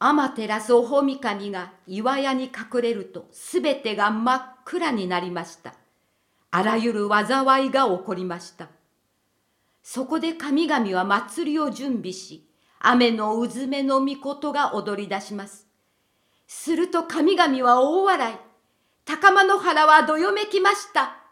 天照大神が岩屋に隠れるとすべてが真っ暗になりました。あらゆる災いが起こりました。そこで神々は祭りを準備し、雨のうずめの御事が踊り出します。すると神々は大笑い。高間の原はどよめきました。